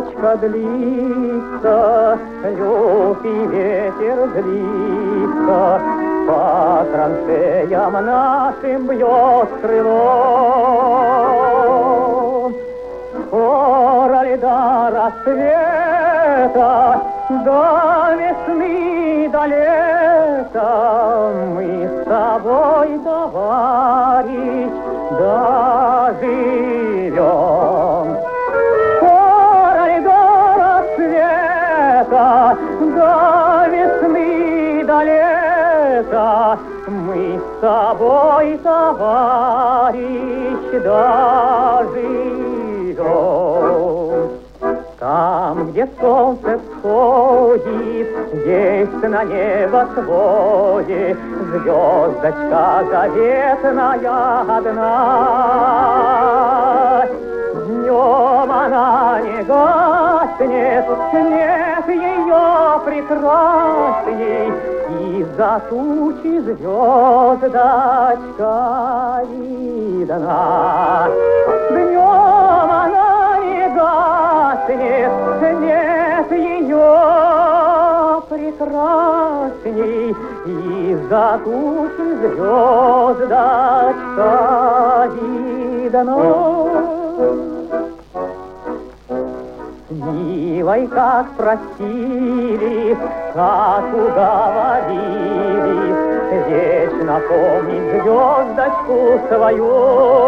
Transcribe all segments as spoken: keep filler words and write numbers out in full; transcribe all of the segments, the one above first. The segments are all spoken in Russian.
ночка длится, лютый ветер длится, по траншеям нашим бьет крыло. Скоро ли до рассвета, до весны, до лета мы с тобой, товарищ, доживем? Скоро ли до рассвета, до весны, до лета мы с тобой, товарищ, доживем? Там, где солнце всходит, есть на небосводе звездочка заветная одна. Днем она не гаснет, нет ее прекрасней, из-за тучи звездочка видна. Днем она не гаснет, нет ее прекрасней, из-за тучи звездочка видна. Милой, как просили, как уговорили, вечно помнить звездочку свою.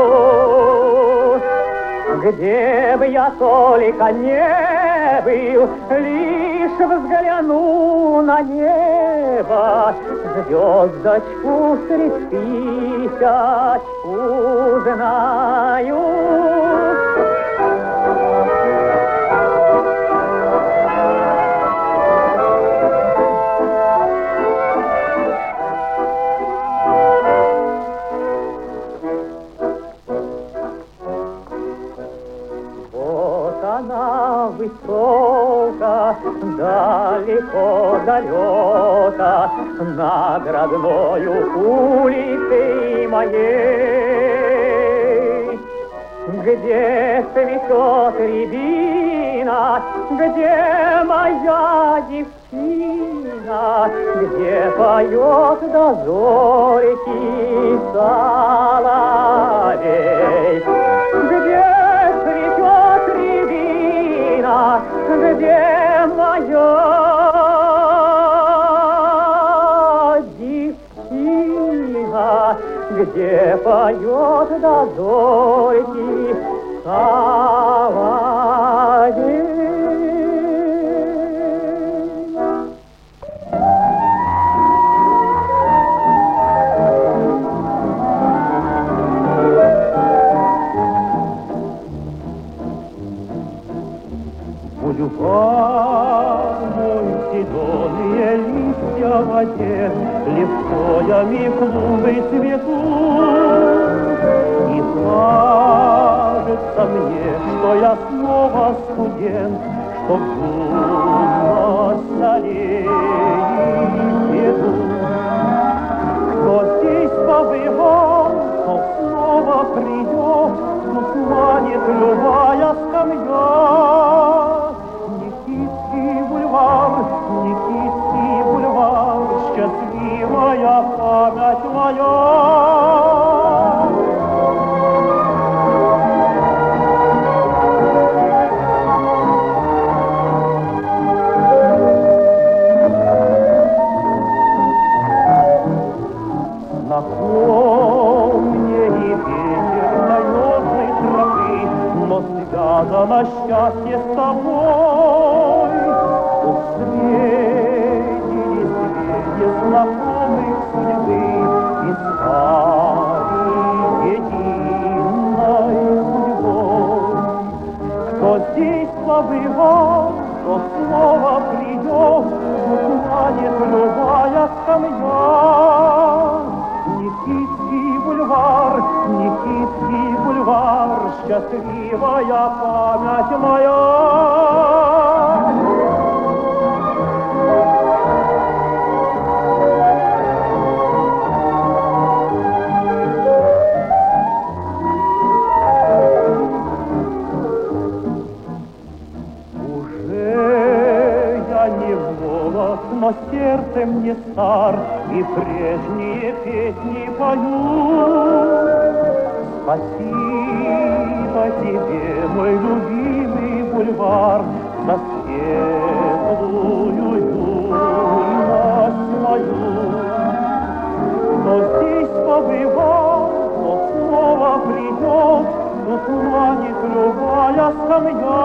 Где бы я только не был, лишь взгляну на небо, звездочку средь тысяч узнаю. Она высоко, далеко далека, над родною улицей моей. Где цветет рябина, где моя девчина, где поет до зорьки соловей? Где где моя девчина, где поет до зорьки соловей? Зеленые листья в воде, листьями клубы цветут. И кажется мне, что я снова студент, что в юность аллеи иду. Кто здесь побывал, кто снова придет, тут манит любая скамья. Никитский бульвар, Никитский бульвар, счастливая память моя. Знаком мне и ветер таежной травы, но связано счастье с тобой. Встретились две незнакомых судьбы, искали единой судьбой. Кто здесь побывал, кто снова придет, манит любая скамья. Никитский бульвар, Никитский бульвар, счастливая память моя. но сердцем не стар, и прежние песни пою. Спасибо тебе, мой любимый бульвар, за светлую юность мою. Кто здесь побывал, кто снова придет, тут манит любая скамья.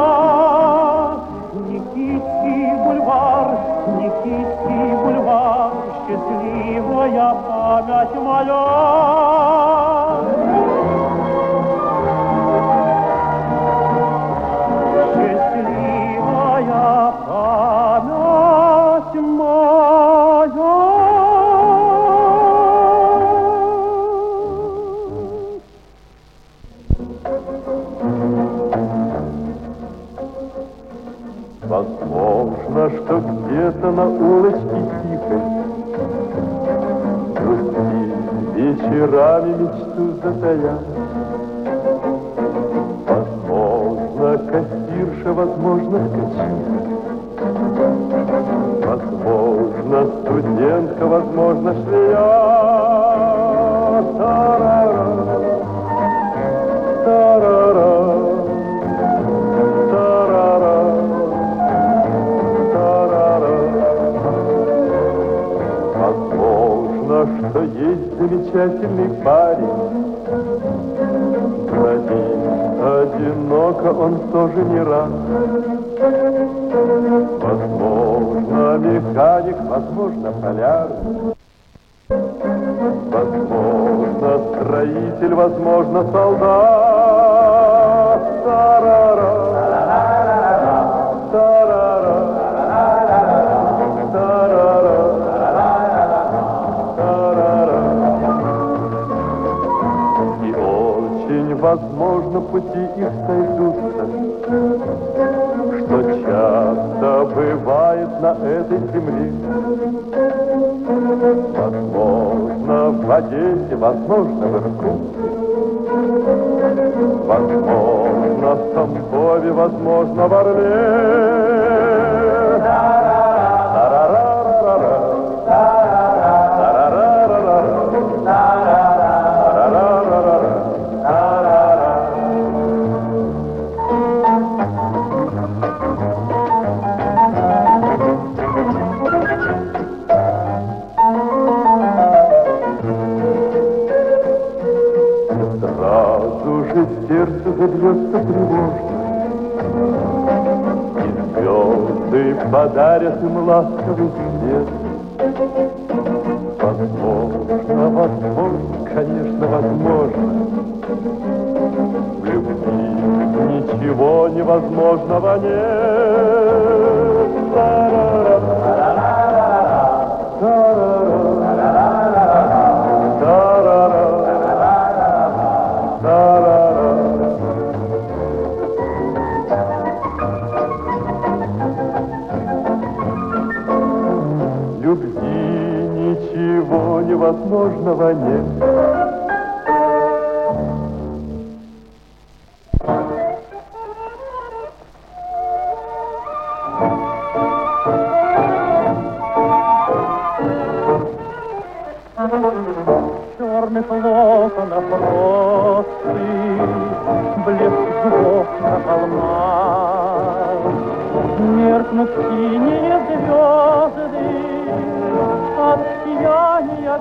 Никитский бульвар, Никитский бульвар, счастливая память моя. Возможно, что где-то на улочке тихой грусти вечерами мечту затая. Возможно, кассирша, возможно, ткачиха, возможно, студентка, возможно, швея. Тарара, тарара. Что есть замечательный парень, бродить одиноко он тоже не рад. Возможно, механик, возможно, полярник, возможно, строитель, возможно, солдат. Тарара, тарара, тарара. Возможно, пути их сойдутся, что часто бывает на этой земле. Возможно, в Одессе, возможно, в Иркутске, возможно, в Тамбове, возможно, в Орле. Сердце забьется тревожно, и звезды подарят им ласковый свет. Возможно, возможно, конечно, возможно, в любви ничего невозможного нет. Тарара, тарара, тарара, тарара. Любви ничего невозможного нет. Черных локонов росы, блеск зубов на холмах, меркнут синие звезды от сияния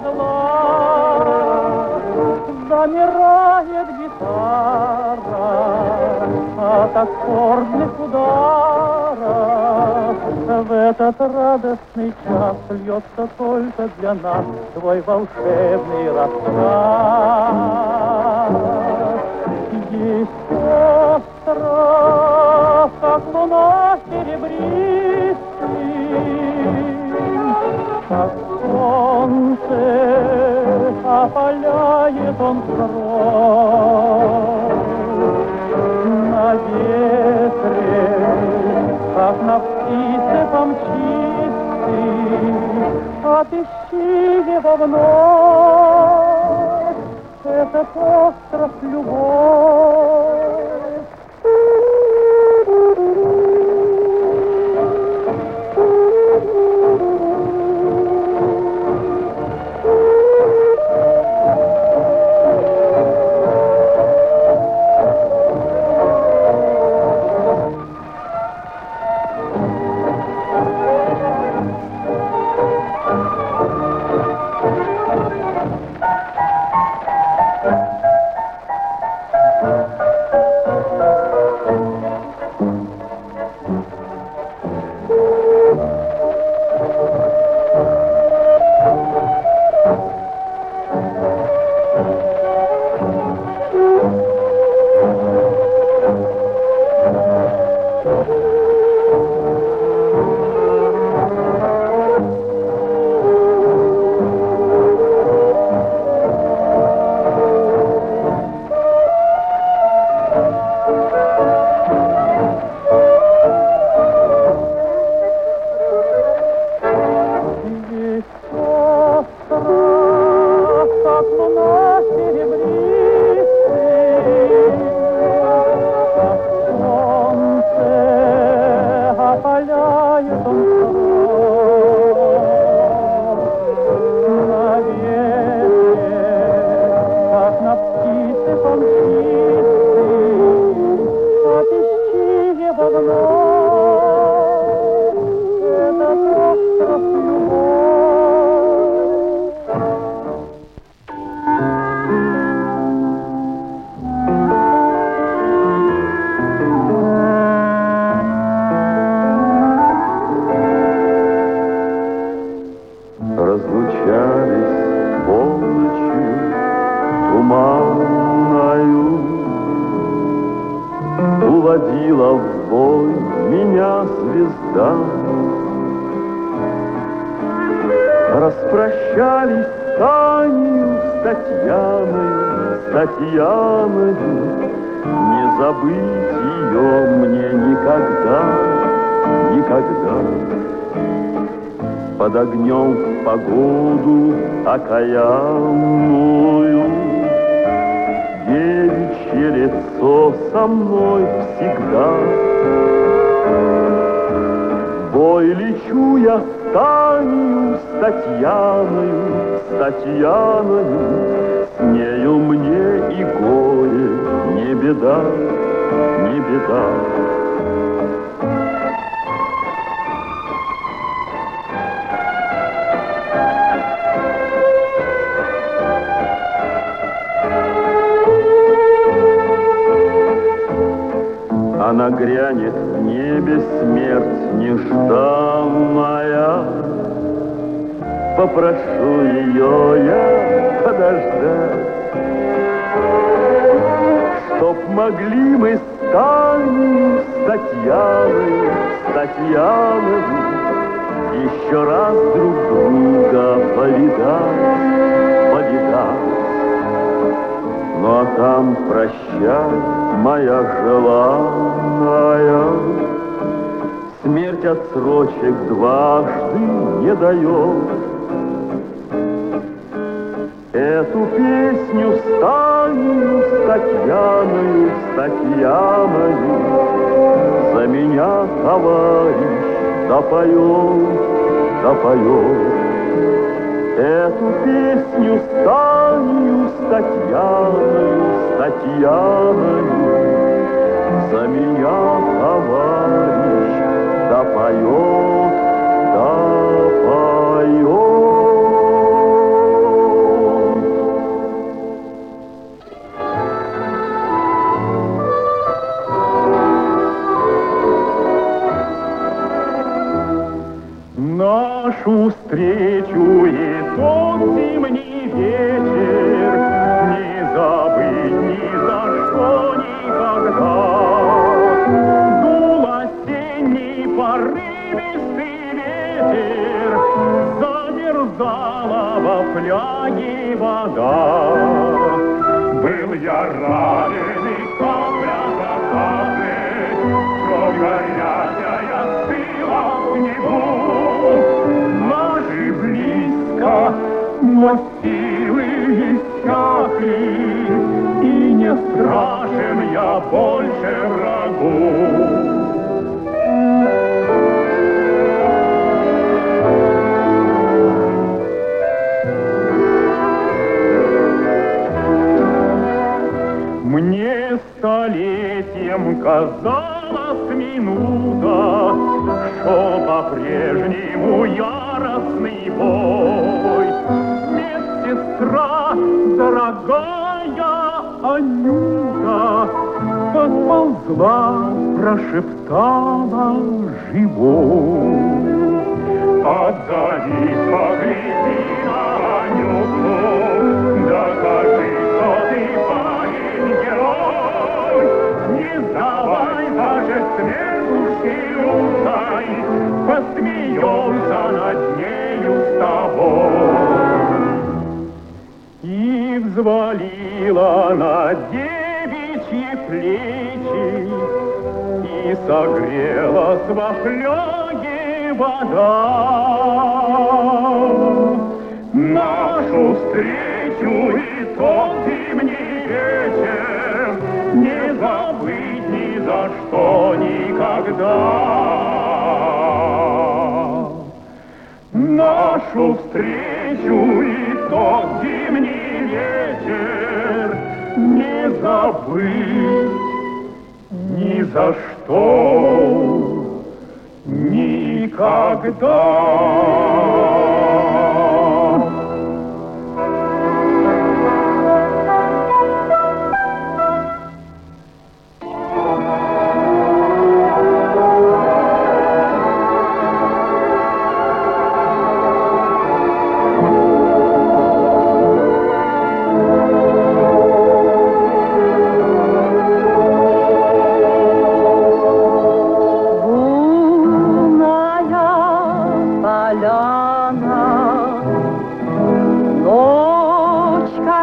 глаз. Замирает гитара от аккордных ударов. В этот радостный час льется только для нас твой волшебный рассказ. Есть остров, как луна серебристый, как солнце опаляет он кровь. На ветре, как на птице помчись, отыщи его вновь, этот остров любовь. туманною уводила в бой меня звезда. Распрощались с Таней, с Татьяной, с Татьяной. Не забыть ее мне никогда, никогда. Под огнем в погоду окаянную девичье лицо со мной всегда. В бой лечу я с Танею, с Татьяною, с Татьяною. С нею мне и горе не беда, не беда. Она грянет в небе, смерть нежданная. Попрошу ее я подождать, чтоб могли мы с Таней, с Татьяной, с Татьяной еще раз друг друга повидать, повидать. Ну а там прощай, моя желанная, смерть отсрочек дважды не дает. Эту песню с Танею, с Татьяною, с Татьяною за меня, товарищ, допоет, допоет. Эту песню с Танею, с Татьяною, с Татьяною за меня, товарищ, допоет, допоет. Нашу встречу и тот зимний вечер не забыть ни за что никогда. Дул осенний порывистый ветер, замерзала во фляге вода. Был я ранен и капля за каплей, кровь горячая стыла в снегу. Наши близко, но силы иссякли, и не страшен я больше врагу. Мне столетием казалась минута, шел по-прежнему яростный бой. Медсестра, дорогая Анюта, подползла, прошептала живой. Отзовись, погляди на Анюту, докажи, что ты парень-герой. Не сдавай даже смертушки лютой, посмеемся над нею с тобой. И взвалила на девичьи плечи, и согрелась во фляге вода. Нашу встречу и тот зимний вечер не забыть ни за что никогда. Нашу встречу и тот зимний вечер не забыть ни за что никогда.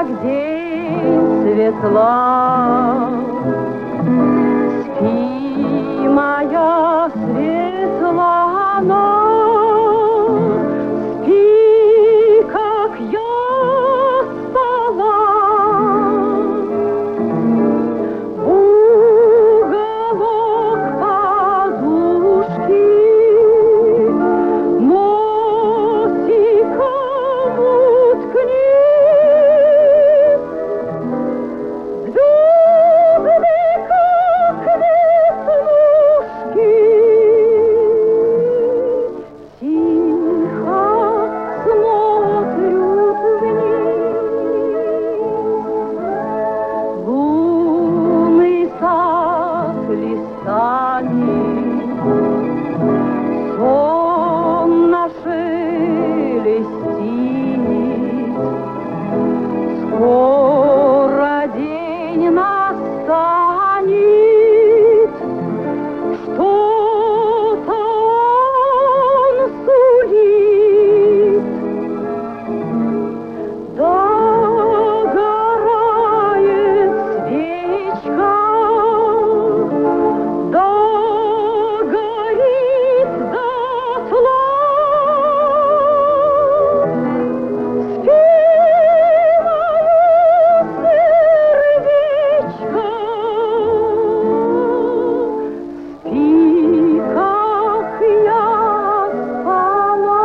как день светла. Спи, моя Светлана, спи, как я спала. В уголок подушки носиком уткнись. Звезды, как веснушки, тихо смотрят вниз. Лунный сад листами сонно шелестит. Скоро день настанет, что-то он сулит. Догорает свечка, догорит дотла. Спи, мое сердечко, спи, как я спала.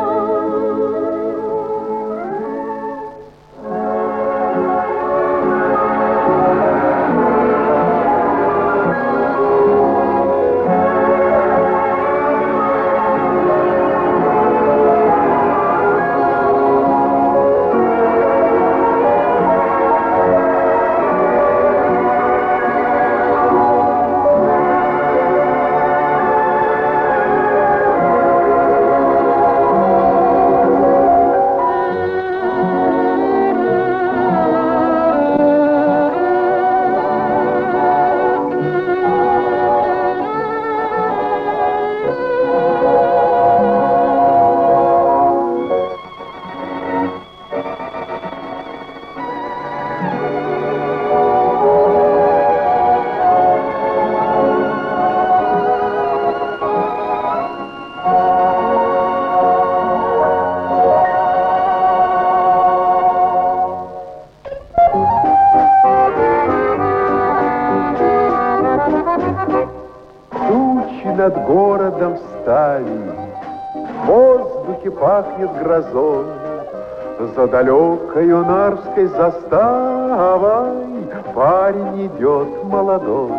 Тучи над городом встали, в воздухе пахнет грозой. За далекою Нарвской заставой парень идет молодой.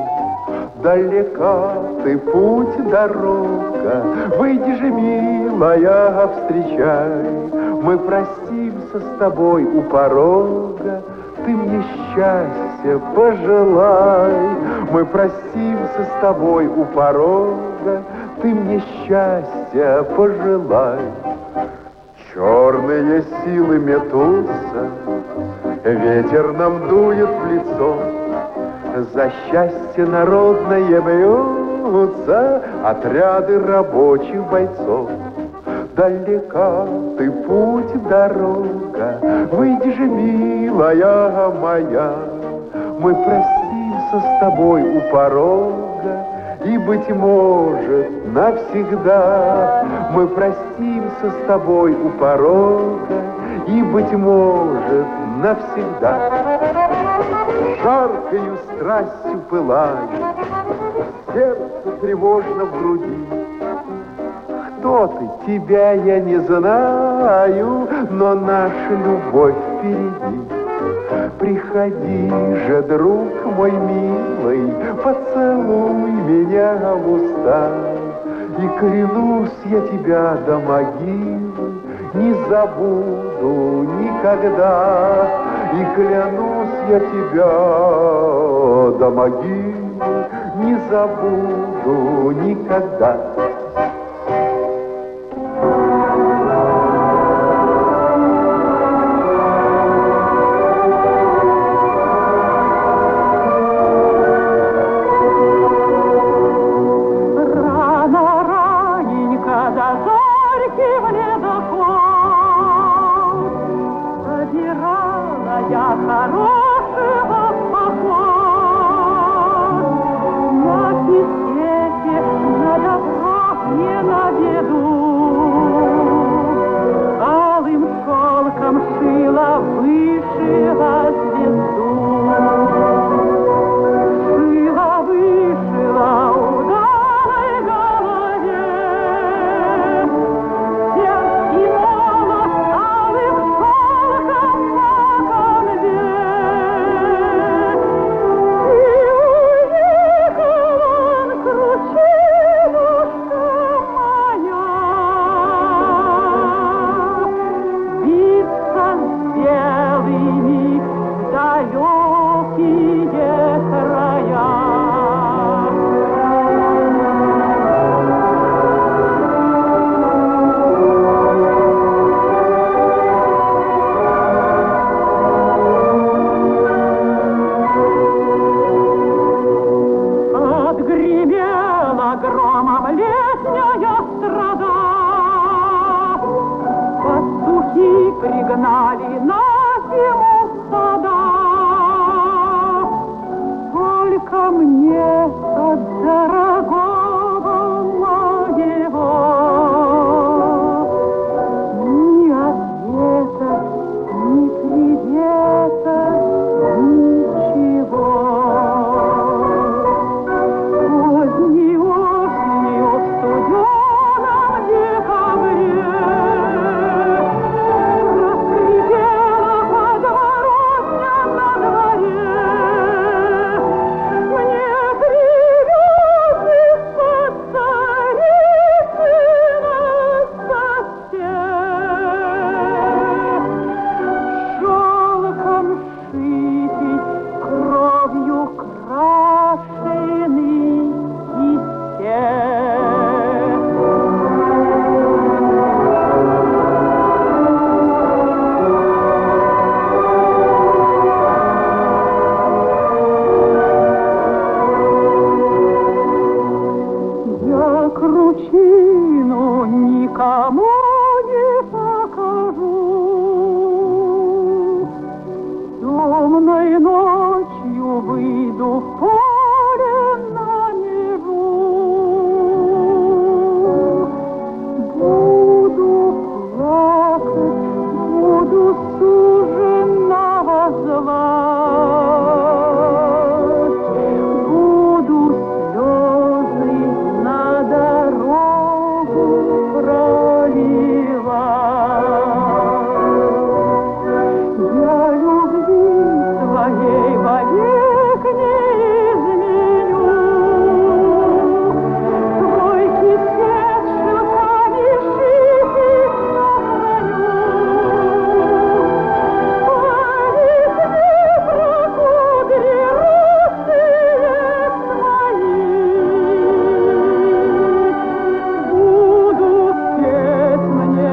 Далека ты путь, дорога, выйди же, милая, встречай. Мы простимся с тобой у порога, ты мне счастья пожелай. Мы простимся с тобой у порога, ты мне счастья пожелай. Черные силы метутся, ветер нам дует в лицо. За счастье народное бьются отряды рабочих бойцов. Далека ты путь, дорога, выйди же, милая моя. Мы простимся с тобой у порога, и, быть может, навсегда. Мы простимся с тобой у порога, и, быть может, навсегда. Жаркою страстью пылает, сердце тревожно в груди. Кто ты? Тебя я не знаю, но наша любовь впереди. Приходи же, друг мой милый, поцелуй меня в уста. И клянусь я тебя до могилы, не забуду никогда. И клянусь я тебя до могилы, не забуду никогда. Я хорошего похож. На кисете, на добро, не на беду. Алым шелком шила, вышила звезду. Шила, вышила удалой голове. Сердце и молот алым шелком по конве. И уехал он, кручинушка моя, биться с белыми далекие края. Отгремела громом летняя страда, пастухи пригнали на зиму стада. Только мне от дорогого моего ни ответа, ни привета, ничего. Поздней осенью в студеном декабре раскрепела подворотня на дворе. Мне привез из-под Царицына сосед шелком шитый, кровью крашеный кисет. Я кручину никому не покажу. Темной ночью выйду в поле на межу. Буду плакать, буду суженого звать. Буду слезы на дорогу проливать. Я любви своей вовек не изменю. Твой кисет шелками шитый сохраню. По весне прокудри русые свои. Буду петь мне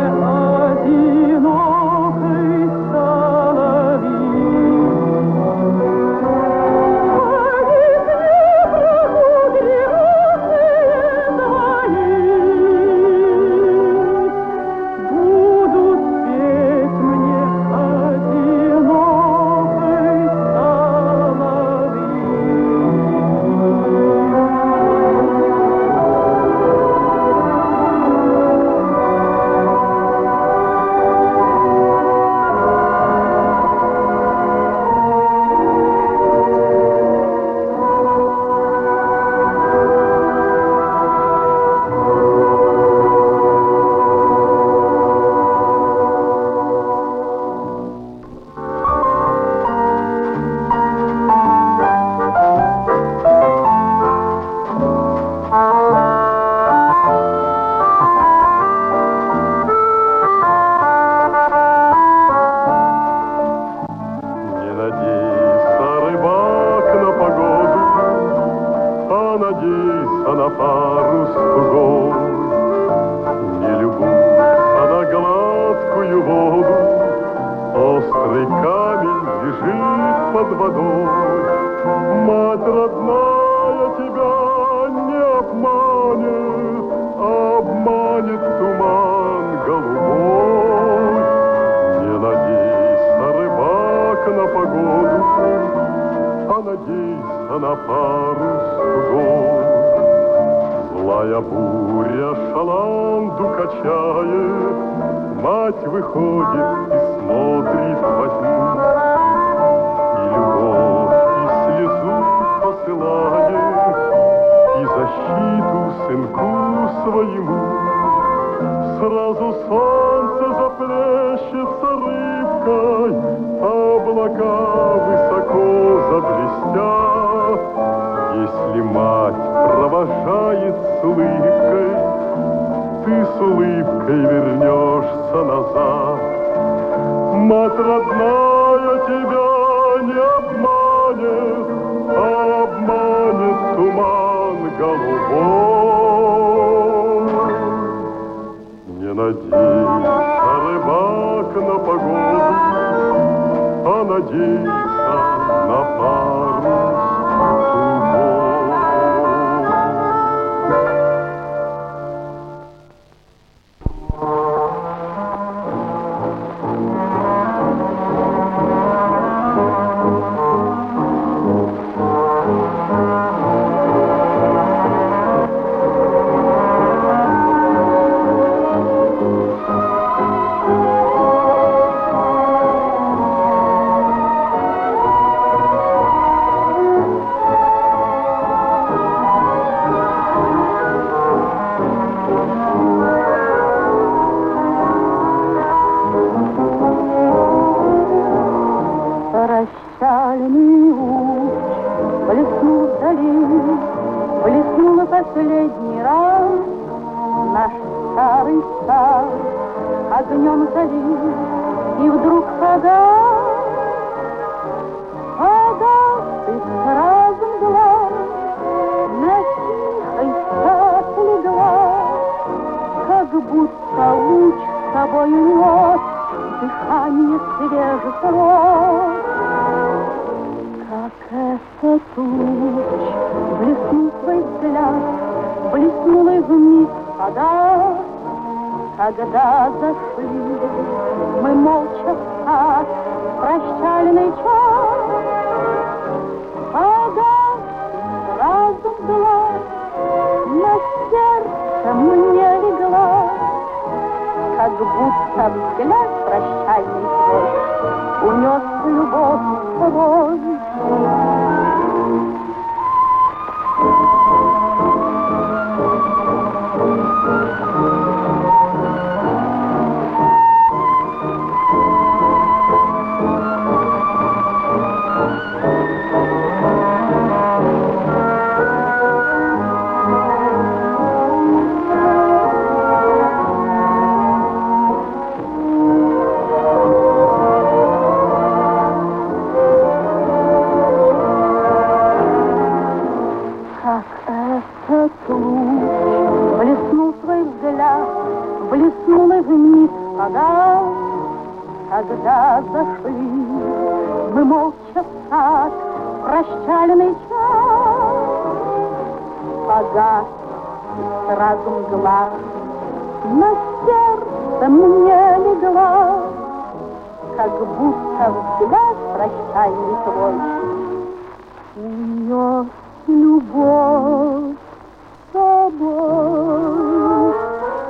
одинокой соловьи. Будут петь мне одинокой Не надейся, рыбак, на погоду, а надейся на парус тугой. Не любуйся на гладкую воду, острый камень лежит под водой. Мать родная тебя не обманет, обманет туман голубой. Не надейся, рыбак, на погоду, А надейся на парус тугой. Злая буря шаланду качает, мать выходит и смотрит во тьму, и любовь, и слезу посылает, и защиту сынку своему. Сразу солнце заплещется рыбкой, облака высоко заблестят. Если мать провожает с улыбкой, ты с улыбкой вернешься назад. Мать родная тебя не обманет, а обманет туман голубой. Не надейся, рыбак, на погоду, а надейся на парус тугой. Прощальный луч блеснул вдали, блеснула последний раз наш старый сад огнем залил, и вдруг вода, вода, ты сразу мгла, на тихой сад легла, как будто луч с собой нес дыхание свежих роз. Как этот луч блеснул свой взгляд, блеснула вниз вода, когда зашли мы молча в сад, прощальный час. Вода сразу мгла, на сердце мне легла, как будто взгляд прощальный твой унес любовь с собой. Блеснула вниз вода, когда зашли мы молча в сад, прощальный час. Погас сразу мгла, на сердце мне легла, как будто взгляд прощальный твой унес любовь с собой.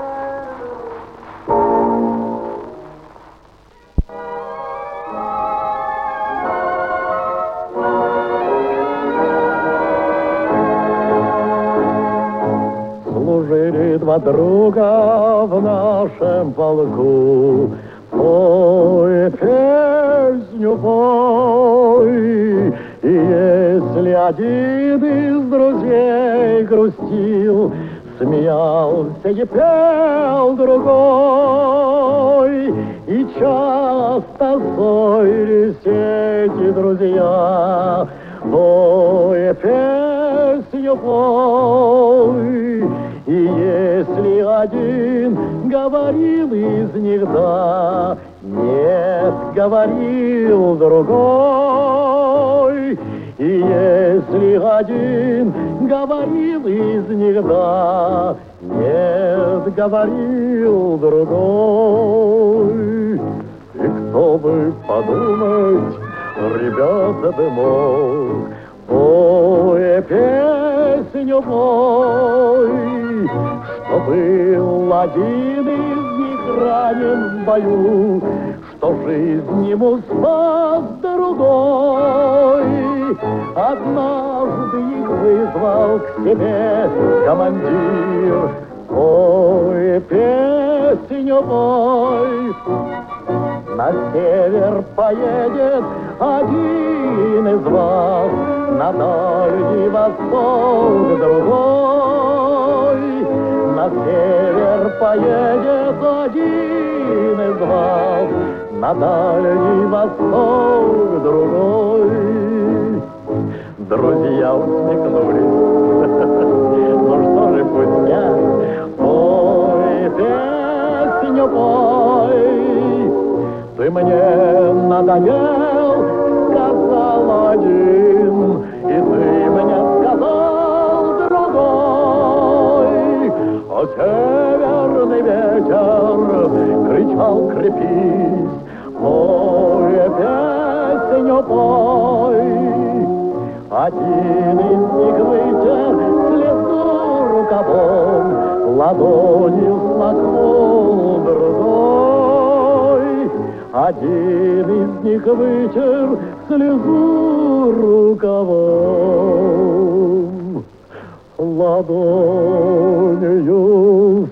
Служили два друга в нашем полку, пой песню пой. И если один из друзей грустил, смеялся и пел другой. И часто ссорились эти друзья, пой песню пой. И если один говорил из них да, нет, говорил другой. И если один говорил из них да, нет, говорил другой. И кто бы подумать, ребята дымок, пой песню мой, что был один из них ранен в бою, что жизнь ему спас другой. Однажды их вызвал к себе командир, пой песню мой. На север поедет один из вас, на дальний восток другой. На север поедет один из вас, на дальний восток другой. Друзья усмехнулись. Ну что же, пустяк, пой песню, пой. Ты мне надоел, сказал один, и ты мне сказал другой. А северный ветер кричал: крепись, пой песню, пой. Один из них вытер слезу рукавом, ладонью смахнул другой. Один из них вытер слезу рукавом, ладонью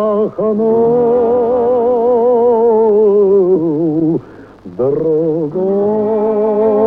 смахнул другой.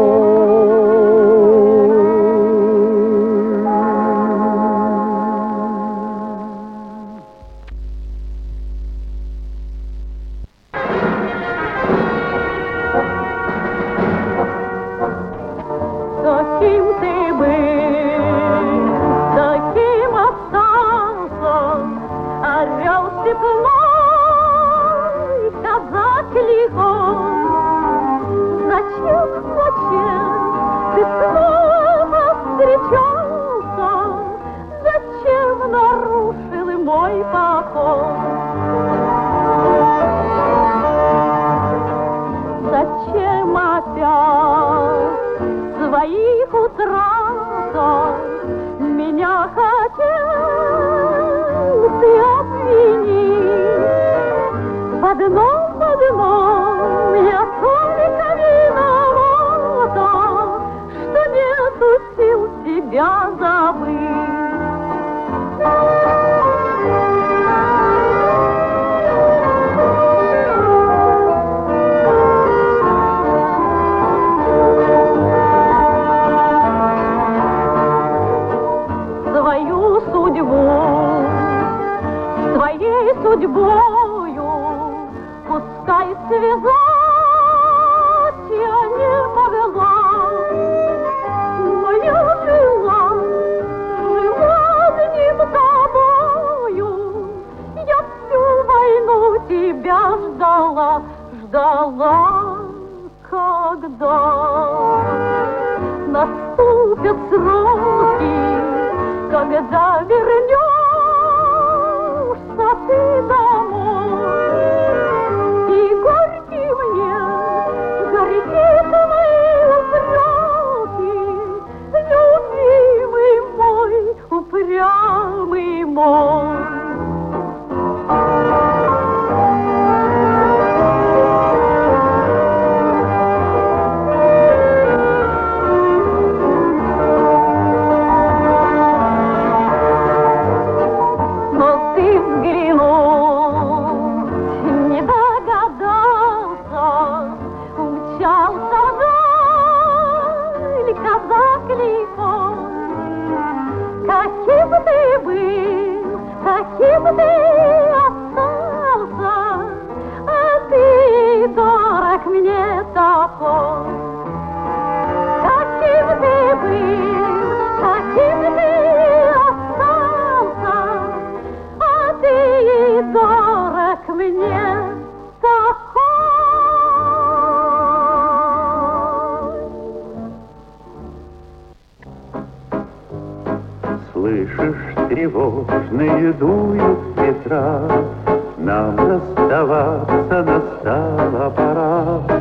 Слышишь, тревожные дуют ветра, нам расставаться настала пора.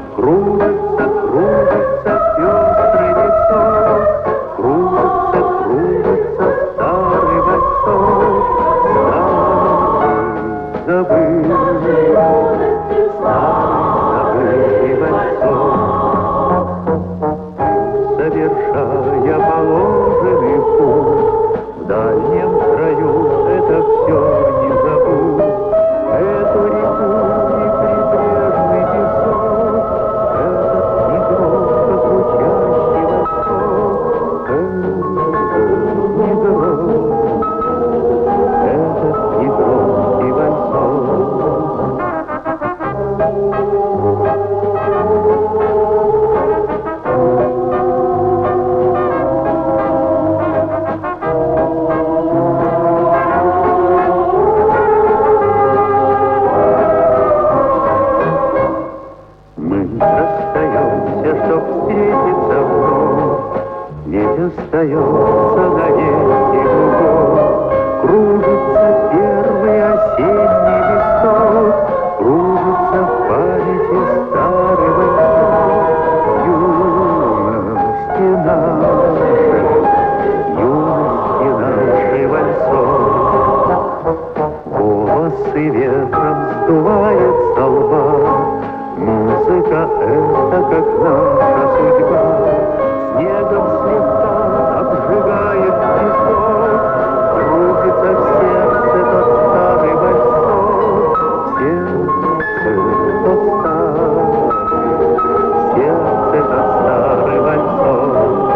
Кружится, кружится пестрый лесок, кружится, кружится старый вальсок, старый забытый, старый вальсок. Совершая положенный путь, в дальнем краю это все не забудь, эту реку и прибрежный песок, этот негромко звучащий восток, этот негромкий, этот негромкий вальсок. Расстаемся, чтоб встретиться вновь, ведь остается навеки любовь. Кружится первый осенний листок, кружится в памяти старый вальсок. Юности нашей, юности нашей вальсок. Волосы ветром сдувает со лба, музыка — это как наша судьба. Снегом слегка обжигает песок, крутится в сердце тот старый вальсок. В сердце тот старый, в сердце тот старый вальсок.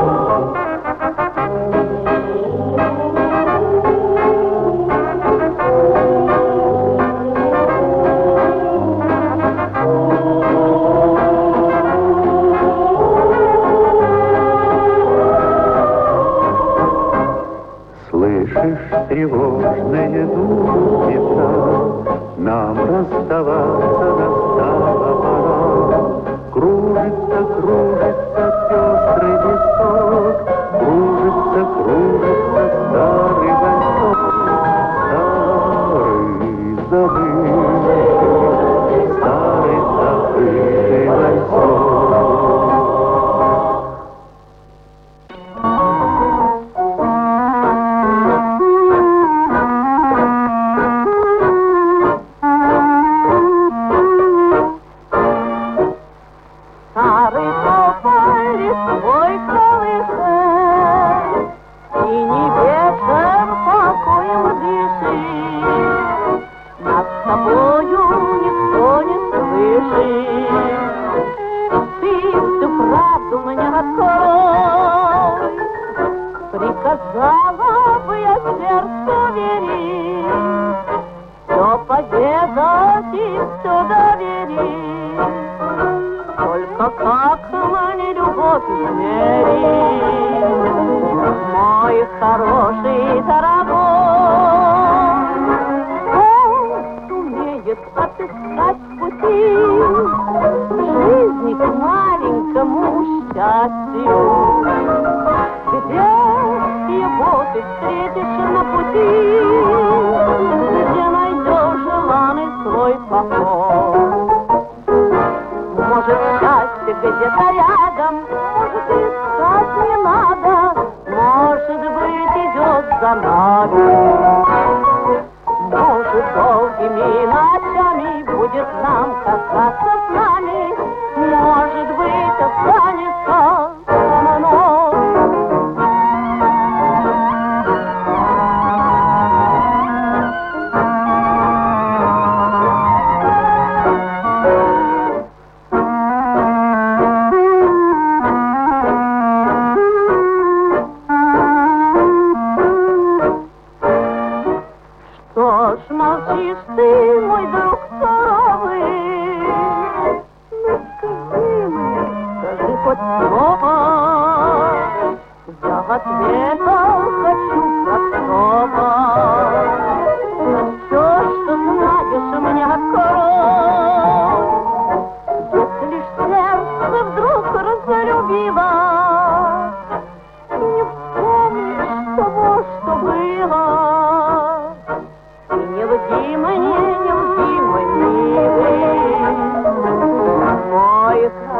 Слышишь, тревожные дуется, нам расставаться настала пора. Кружится, кружится пестрый лесок, кружится, кружится старый вальсок, старый забытый, старый забытый вальсок. Приказала бы я сердцу верить, все поведать и все доверить. Только как мне любовь измерить, мой хороший дорогой? Он сумеет отыскать пути в жизни к маленькому счастью, где его ты встретишь на пути, где найдешь желанный свой покой. Может, счастье где-то рядом, может, искать не надо, может быть, идет за нами. Может, долгими ночами будет нам казаться с нами, может быть, останется со мной. Что ж молчишь ты, мой друг суровый? Ну скажи мне, скажи хоть слово. Я ответа хочу простого. Все, что знаешь, мне открой. Если ж сердце вдруг разлюбило, не вспомнишь того, что было. Не лги мне, не лги, мой милый, мой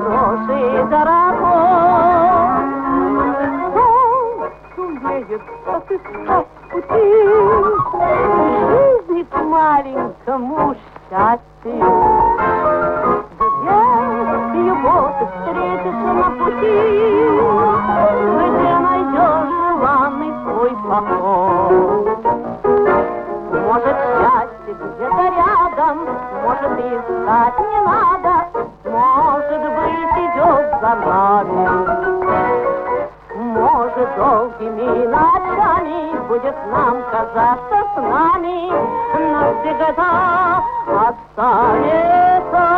искать пути жизни к маленькому счастью. Где любовь ты встретишь на пути, где найдешь желанный свой покой. Может, счастье где-то рядом, может, и искать не надо, может быть, идет за нами. Может, долгими ночами будет нам казаться с нами, навсегда останется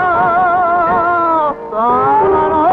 со мной.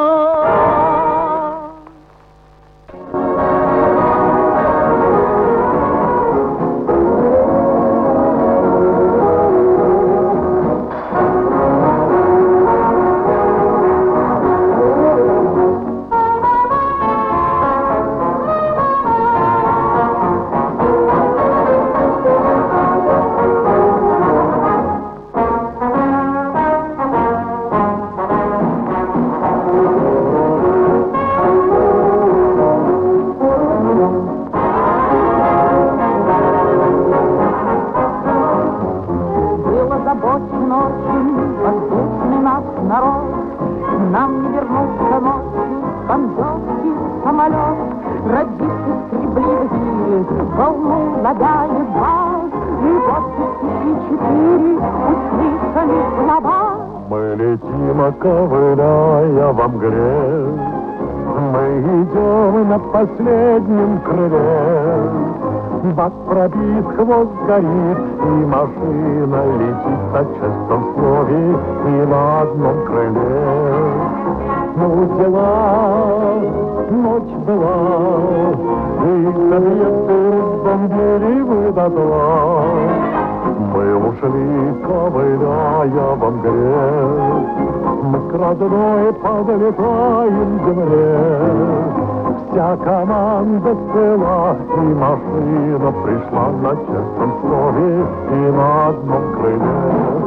Ковыляя во мгле, мы идем на последнем крыле. Бак пробит, хвост горит, и машина летит на честном слове и на одном крыле. Ну, дела, ночь была, и коньяцы бомбили вы до дна. Мы ушли, ковыляя во мгле, мы к родной подлетаем к земле. Вся команда цела, и машина пришла на честном слове и на одном крыле.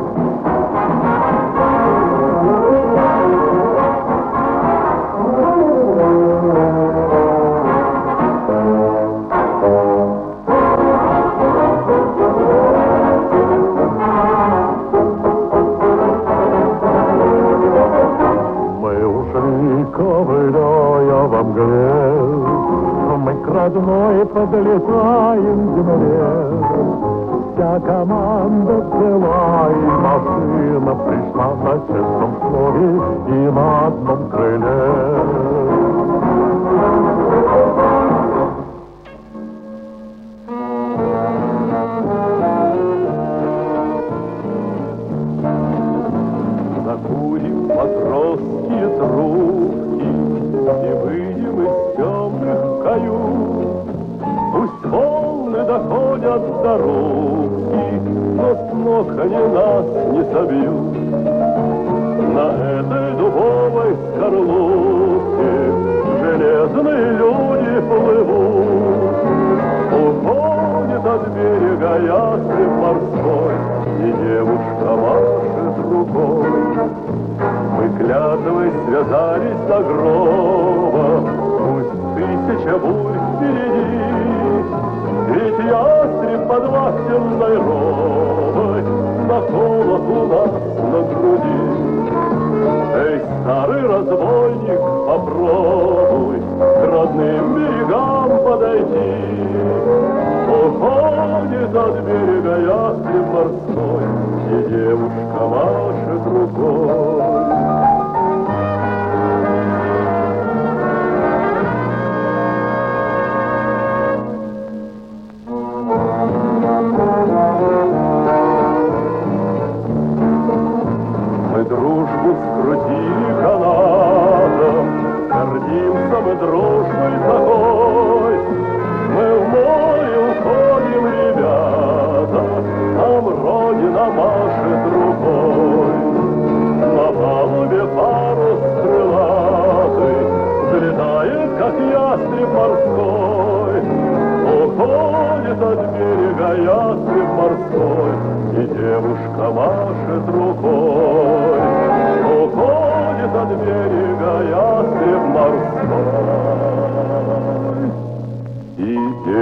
Ковыляя во мгле, мы к родной подлетаем к земле. Вся команда цела, и машина пришла на честном слове и на одном крыле. Закурим матросские трубки и выйдем из темных кают. Пусть волны доходят до рубки, но с ног они нас не собьют. На этой дубовой скорлупке железные люди плывут. Уходит от берега ястреб морской, и девушка машет рукой. Мы клятвой связались до гроба, пусть тысяча бурь впереди, ведь ястреб под вахтенной робой наколот у нас на груди. Эй, старый разбойник, попробуй к родным берегам подойти. Уходит от берега ястреб морской, и девушка машет рукой. Мы дружбу скрутили канатом, гордимся мы дружбой такой. Мы в море уходим, ребята, нам Родина машет рукой. На палубе парус крылатый взлетает, как ястреб морской. Уходит от берега ястреб морской, и девушка машет рукой. Уходит от берега ястреб морской, и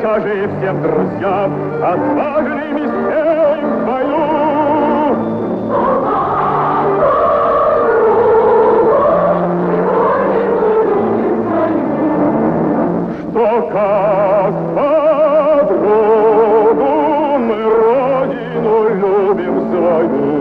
скажи всем друзьям, отважили миссей в бою. Что как подругу мы родину любим свою.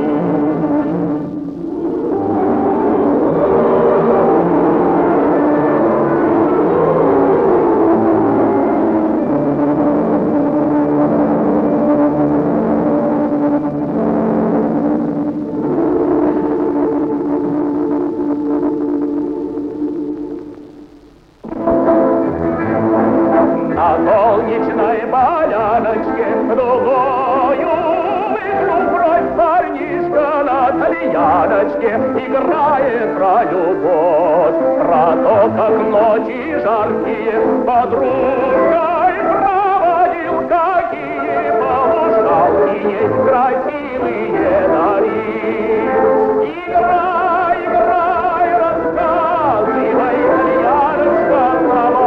Солнечной поляночке дугою выиграл кровь парнишка на тальяночке, играет про любовь, про то, как ночи жаркие подружкой проводил, какие полушалки есть красивые дали. Играй, играй, рассказывай, тальяночка сама.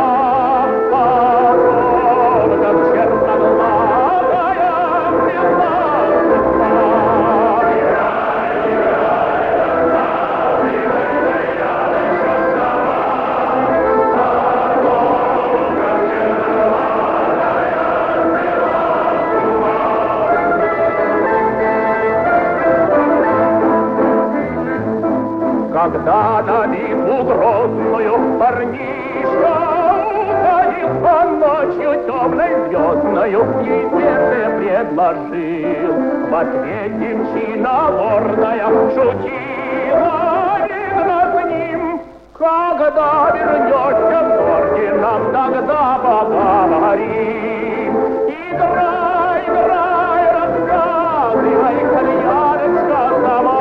Когда на битву грозную парнишка уходил, он ночью темной звездною ей сердце предложил. В ответ девчина ворная шутила, видно с ним. Когда вернешься с орденом, тогда поговорим. Играй, играй, рассказывай, кальяночка сама.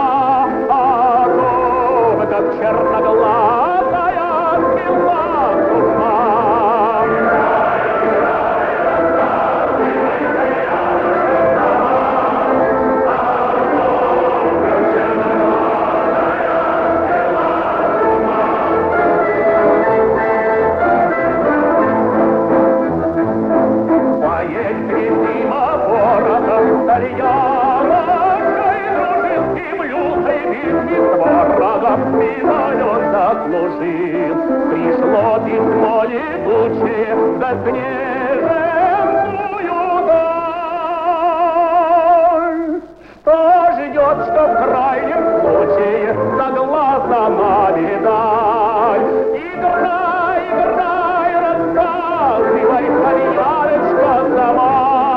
Как черноглазая стрела с ума. Поедь крестима воротом тальяночкой дружил, и блюдой битве с ворогом медаль заслужил. Пришло письмо летучее, заснеженную даль. Что ждет, что в крайнем случае согласно на медаль? Играй, играй, рассказывай, тальяночка сама.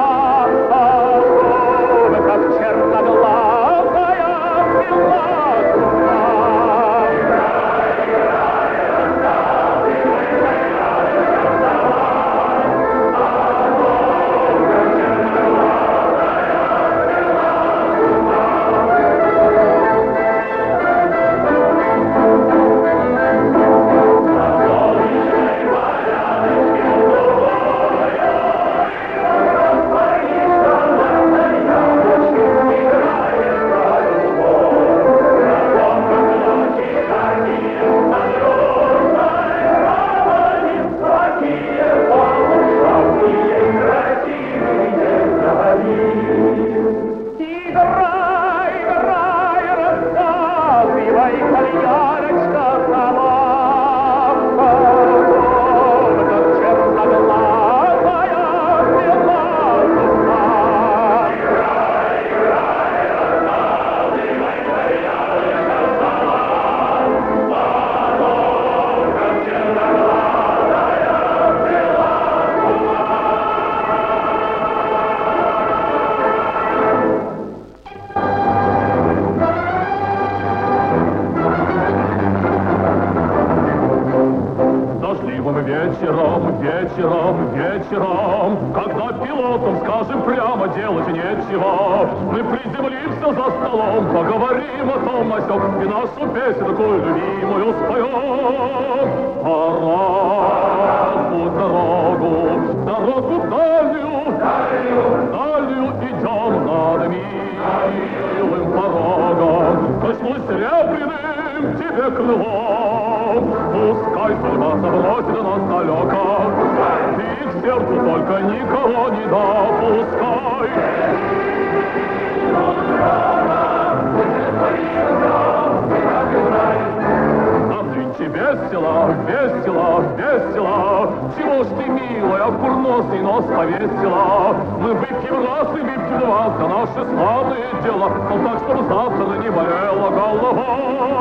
Как черноглазая стрела с ума. Играй, играй, рассказывай, кальяночка сама. Как черноглазая стрела с ума. Играй, играй, рассказывай, кальяночка сама. Как черноглазая стрела с ума. Дождливым вечером, вечером, вечером, когда пилотам скажем прямо делать нечего, мы приземлимся за столом, поговорим о том, о сём, и нашу песенку любимую споем. Пора в дорогу, дорогу дальнюю, дальнюю идем над милым порогом. Косну серебряным тебе крылом, пускай судьба забросит нас далеко, ты к сердцу только никого не допускай. А нынче весело, весело, весело. Чего ж ты, милая, курносый нос повесила? Мы выпьем раз и выпьем два за наше славное дело, но так, чтобы завтра не болела голова.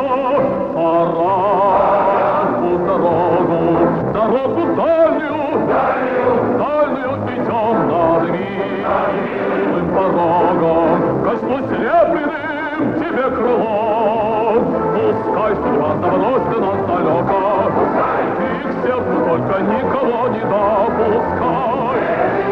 Пора в дорогу, дорогу дальнюю, дальнюю идем над милым порогом. Коснусь серебряным тебе крылом, пускай судьба забросит нас далеко, и к сердцу только никого не допускай.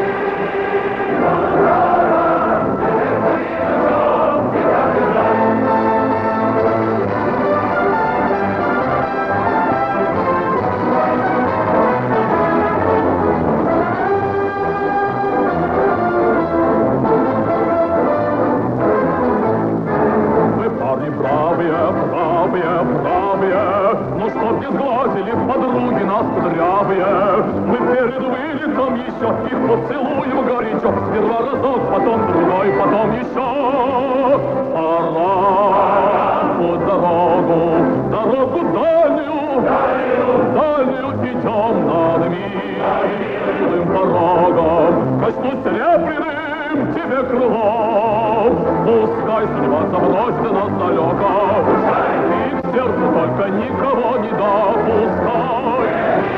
Бравые, бравые, бравые, но чтоб не сглазили подруги нас кудрявые, мы перед вылетом еще их поцелуем горячо, сперва разок, потом другой, потом еще. Пора по дорогу, дорогу дальнюю, дальнюю идем над милым порогом, коснусь серебряным тебе крылом, пускай судьба забросит нас далеко, и к сердцу только никого не допускай.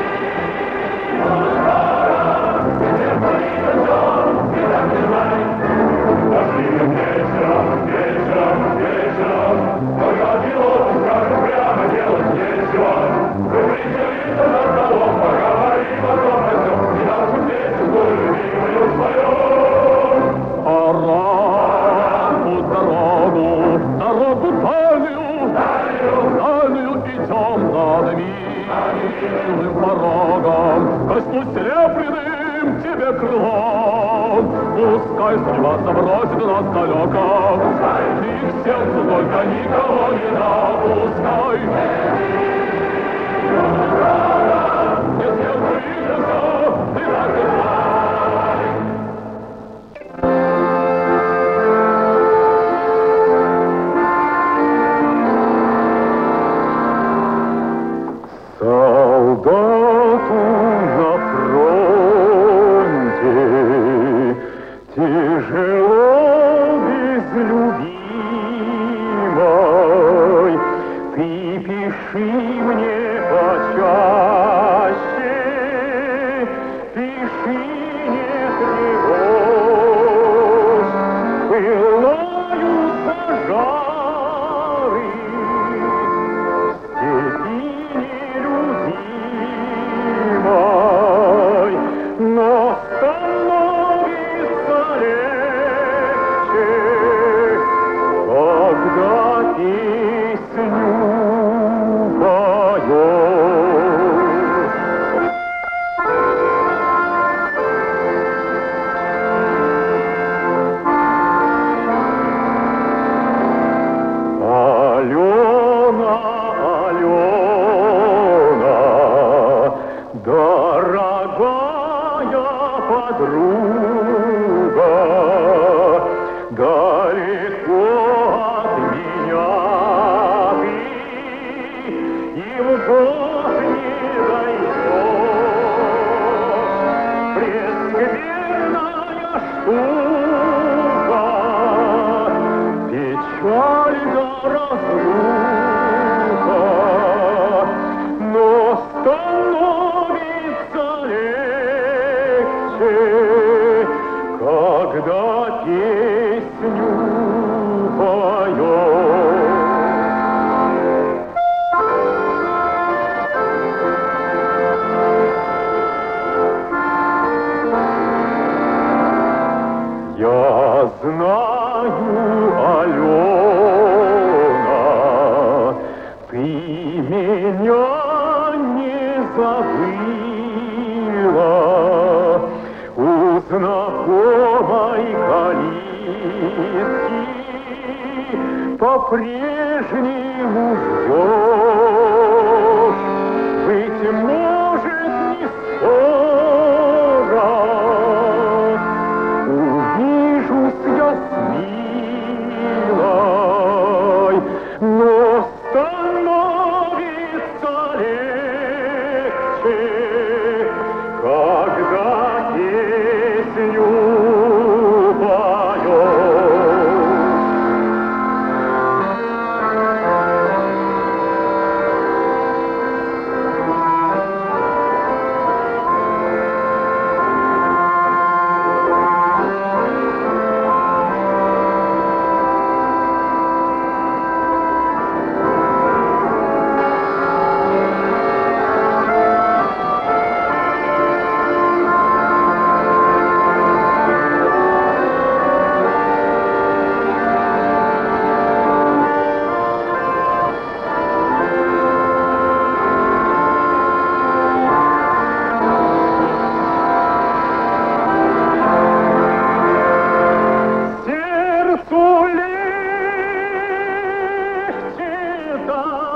Вечером, вечером, вечером, только пилоту скажем прямо, делать нечего. Вы причалите на столом, поговорим о том, о сём, и нашу песню свою любимую споем. Пора в дорогу, дорогу дальнюю, дальнюю идем над милым порогом, коснусь серебряным тебе крылом, пускай судьба забросит нас далеко, и к сердцу только никого не допускай. Не сердцу ты так и знай. Солдату на фронте тяжело без любимой. Ты пиши мне почаще, пиши, не тревожь, пылают пожары в степи нелюдимой, но становится легче, когда песню поешь. Алена, Алена, дорогая подруга, далеко от меня ты и в год не дойдешь. Прескверная штука, печаль да разлука, но становится легче, когда песню поешь. Я знаю, Алена, ты меня не забыла, у знакомой калитки по-прежнему ждешь. Быть может, не скоро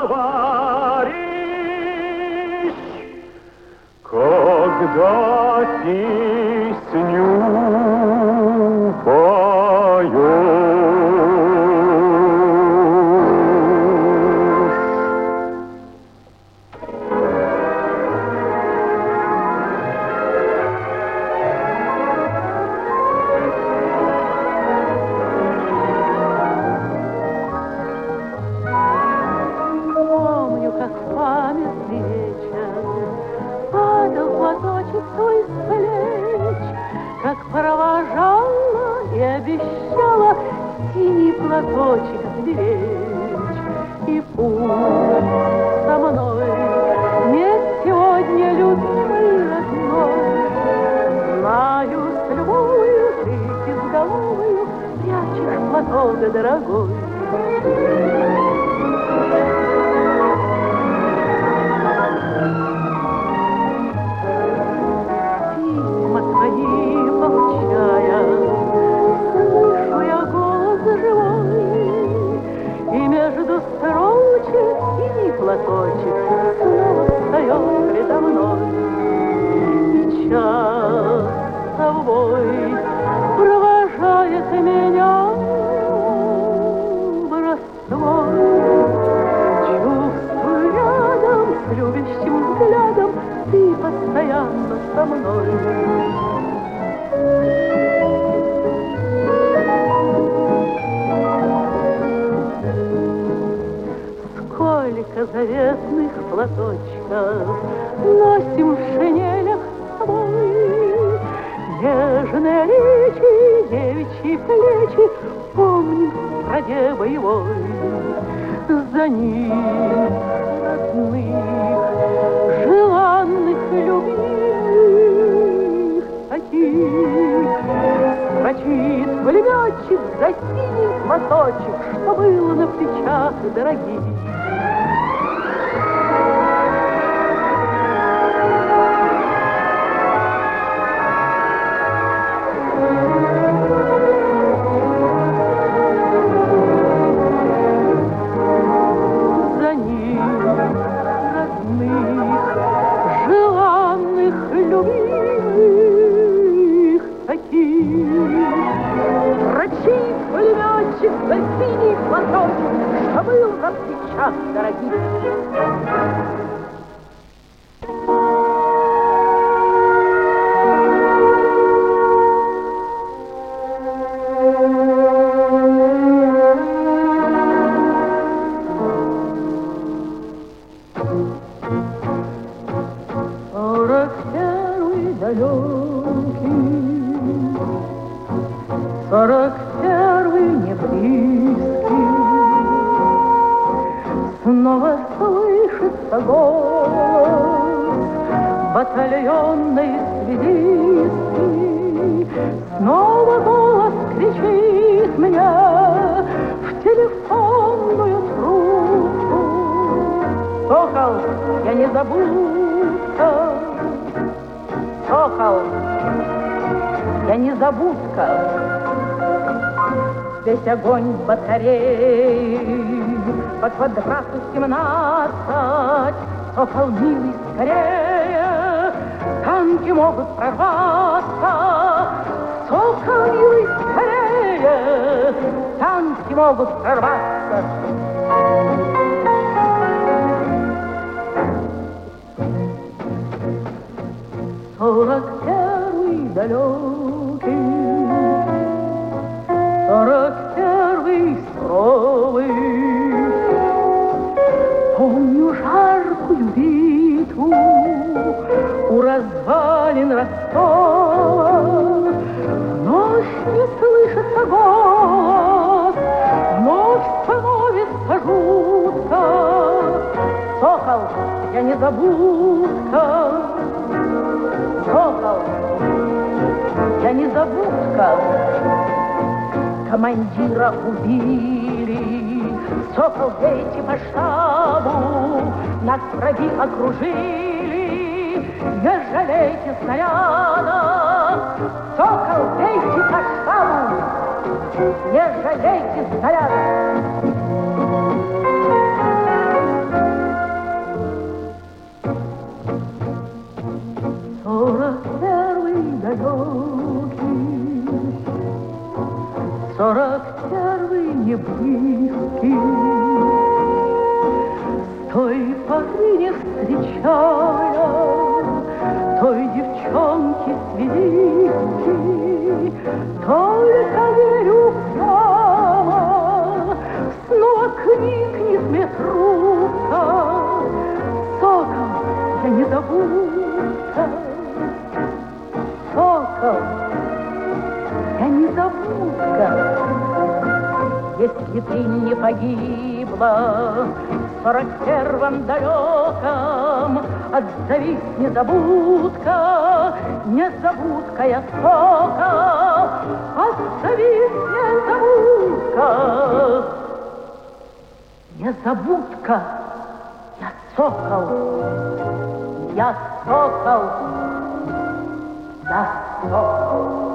товарищ, когда песню поет. Платочек беречь, и пусть со мной не сегодня, любимый родной. Знаю, с любовью ты безголовую прячешь платок дорогой. Письма твои получая, слышу я голос живой. И между строчек синий платочек снова встает предо мной. И часовой провожает меня в Ростов. Чувствую рядом с любящим взглядом ты постоянно со мной. Сколько заветных платочков носим в шинелях с собой. Нежные речи, девичьи плечи помним в стране боевой. За них родных, желанных, любимых таких строчит пулеметчик за синий платочек, что было на плечах дорогих. Сорок первый неблизкий, снова слышится голос батальонной связистки. Снова голос кричит мне в телефонную трубку: Сокол, я не забудка, Сокол, я не забудка. Весь огонь батареи по квадрату семнадцать. Сокол, милый, скорее, танки могут прорваться. Сокол, милый, скорее, танки могут прорваться. Сорок первый далекий, сорок первый суровый. Помню жаркую битву у развалин Ростова. Вновь не слышится голос, вновь становится жутко. Сокол, я не забудка, Сокол, я не забудка. Командира убили, Сокол, дети по штабу, нас враги окружили. Не жалейте снаряда, Сокол, дети по штабу, не жалейте снаряда. встречая той девчонки свидетельки, только верю прямо, снова крикнет метрука: сокол, я не забудка, сокол, я не забудка. Если ты не погибла в сорок первом далеком, отзовись, незабудка, незабудка я сокол, отзовись, незабудка, незабудка я сокол, я сокол, я сокол.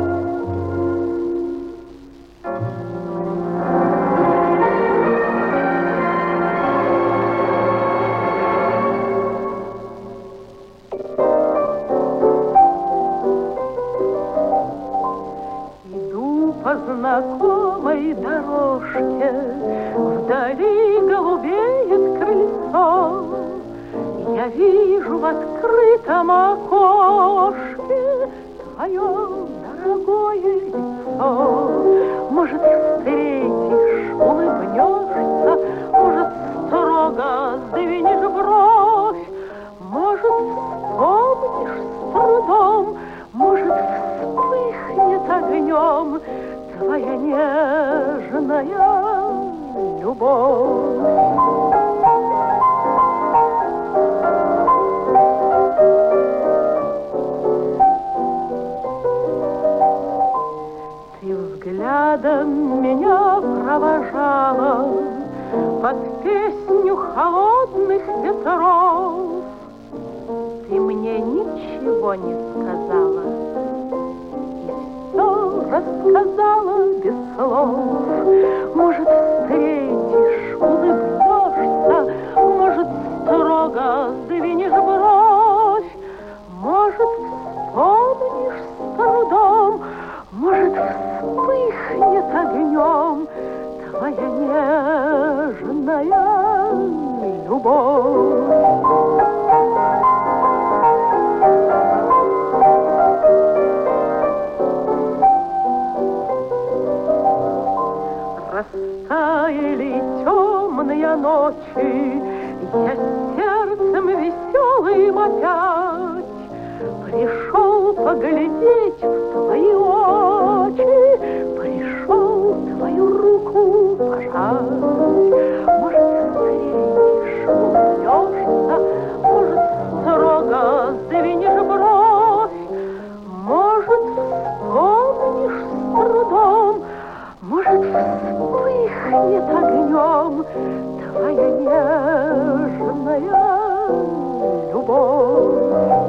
По знакомой дорожке вдали голубеет крыльцо. Я вижу в открытом окошке твое дорогое лицо. Может, встретишь, улыбнешься, может, строго сдвинешь бровь, может, вспомнишь с трудом, может, вспыхнет огнем твоя нежная любовь. Ты взглядом меня провожала под песню холодных ветров. Ты мне ничего не сказала, рассказала без слов. Может, встретишь, улыбнешься, может, строго сдвинешь бровь, может, вспомнишь с трудом, может, вспыхнет огнем твоя нежная любовь. Растаяли темные ночи, я сердцем веселым опять пришел поглядеть в твои очи, пришел твою руку пожать. Может, встретишь, улыбнешься, может, строго сдвинешь бровь, может, вспомнишь с трудом, может, вспыхнет огнем твоя нежная любовь.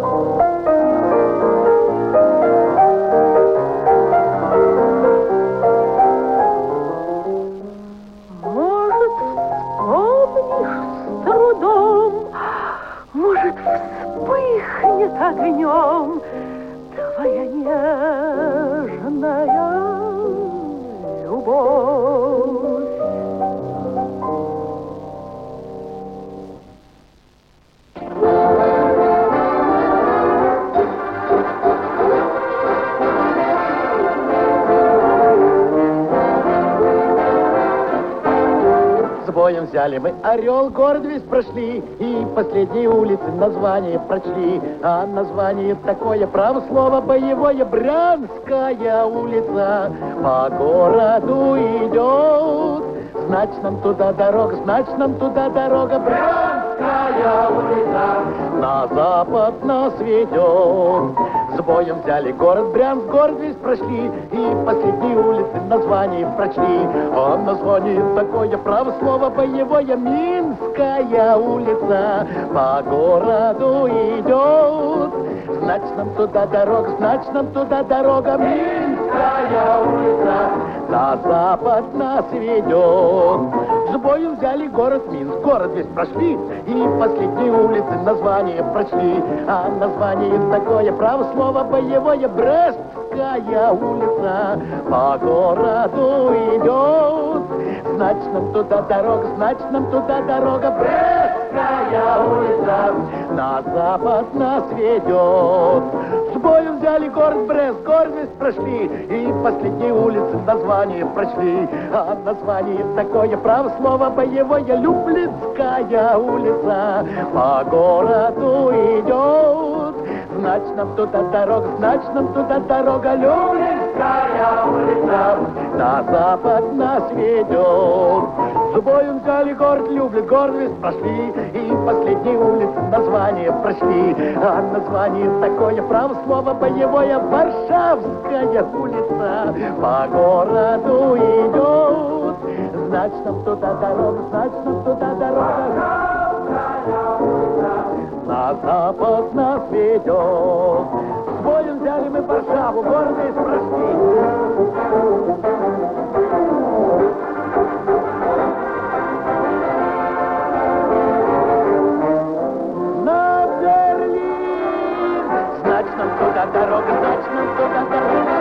Может, вспомнишь с трудом, может, вспыхнет огнем твоя нежная любовь. С боем взяли мы Орел, город весь прошли, и последние улицы название прочли. А название такое, право слово боевое, Брянская улица по городу идет. Значит, нам туда дорога, значит, нам туда дорога, Брянская улица на запад нас ведет. С боем взяли город Брянск, город весь прошли, и последние улицы название прочли. А название такое, право слово боевое, Минская улица по городу идет. Значит, нам туда дорога, значит, нам туда дорога, Минская улица на запад нас ведет. С бою взяли город Минск, город весь прошли, и последние улицы название прочли. А название такое, право слово боевое, Брестская улица по городу идет. значит нам туда дорога, значит нам туда дорога. Брестская улица на запад нас ведет. С боем взяли город Брест, гордость прошли, и последние улицы название прочли. А название такое, право слово боевое, Люблинская улица по городу идет. Значит нам туда дорога, значит нам туда дорога, Люблинская улица на запад нас ведет. С боем взяли город Люблин, гордость прошли, и последние улицы название прочли. А название такое, право слово боевое, Варшавская улица по городу идет. Значит нам туда дорога, значит нам туда дорога, на запад нас ведет. С боем взяли мы Варшаву, гордость прошли. На Берлин, значит нам туда дорога, значит нам туда дорога.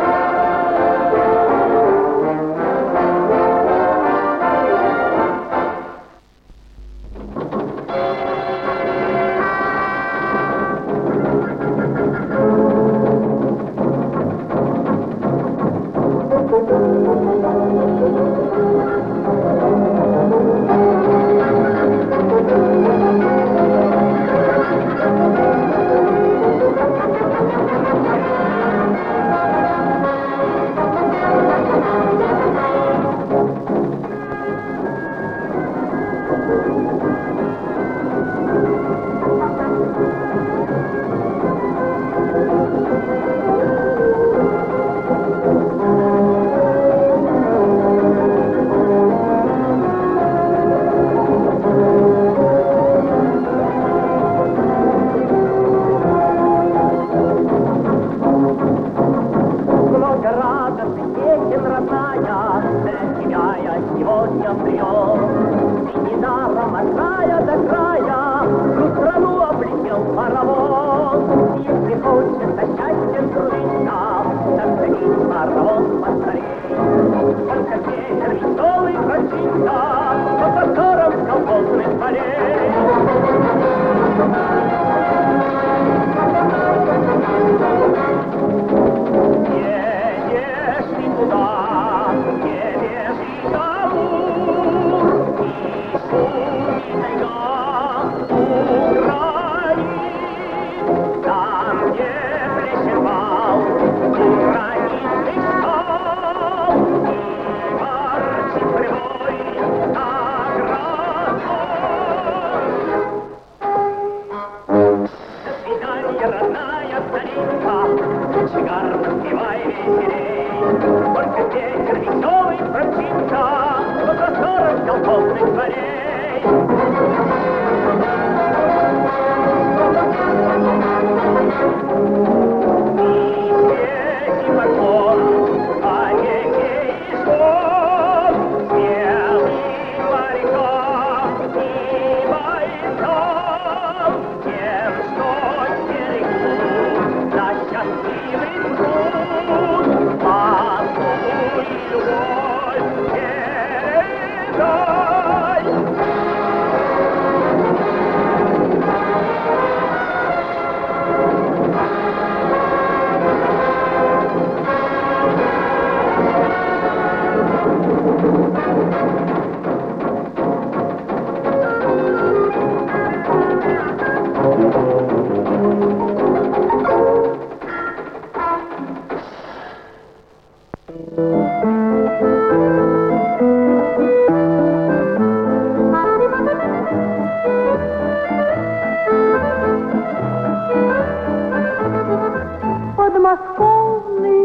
Подмосковный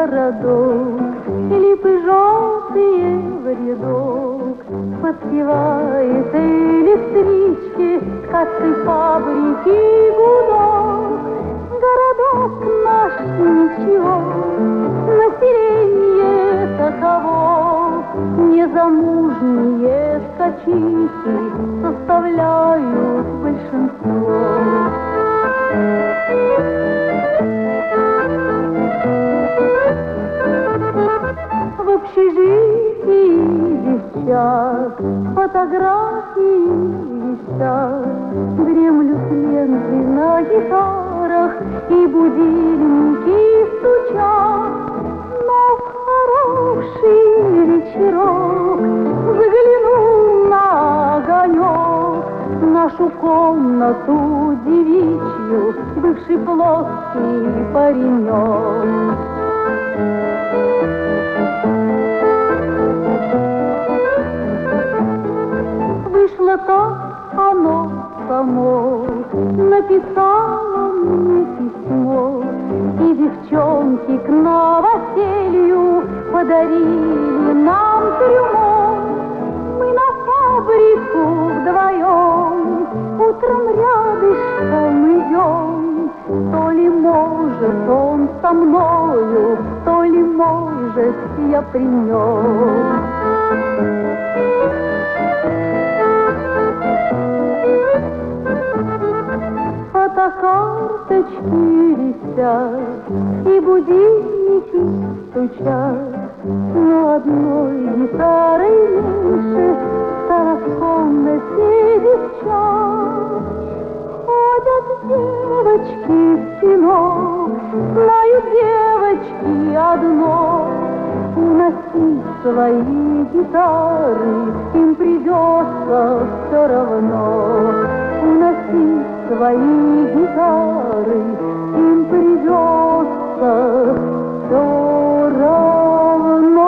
городок, липы желтые в рядок, подпевает электрички, ткацкой фабрики гудок. Городок наш ничего, население таково, незамужние скачихи составляют большинство. В общежитии девчат будильники стучат, но в хороший вечерок загляну на огонек, нашу комнату девичью, бывший плоский паренек. Вышло так оно само, написала мне письмо, и девчонки к новоселью подарили нам трюмо. Мы на фабрику вдвоем утром рядышком идем. То ли может он со мною, то ли может я при нем. Фотокарточки висят и будильники стучат, но одной гитарой меньше стало в комнате девчат. Ходят девочки в кино, знают девочки одно: уносить свои гитары им придется все равно. Уносить свои гитары им придется все равно.